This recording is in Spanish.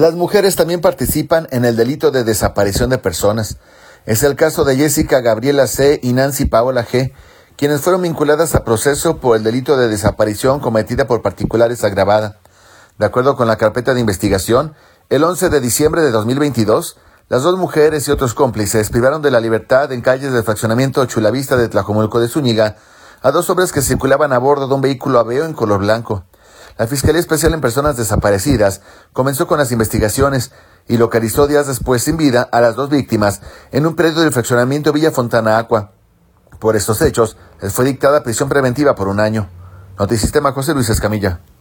Las mujeres también participan en el delito de desaparición de personas. Es el caso de Jessica Gabriela C. y Nancy Paola G., quienes fueron vinculadas a proceso por el delito de desaparición cometida por particulares agravada. De acuerdo con la carpeta de investigación, el 11 de diciembre de 2022, las dos mujeres y otros cómplices privaron de la libertad en calles del fraccionamiento Chulavista de Tlajomulco de Zúñiga a dos hombres que circulaban a bordo de un vehículo Aveo en color blanco. La Fiscalía Especial en Personas Desaparecidas comenzó con las investigaciones y localizó días después sin vida a las dos víctimas en un predio del fraccionamiento Villa Fontana Aqua. Por estos hechos, les fue dictada prisión preventiva por 1 año. Notisistema, José Luis Escamilla.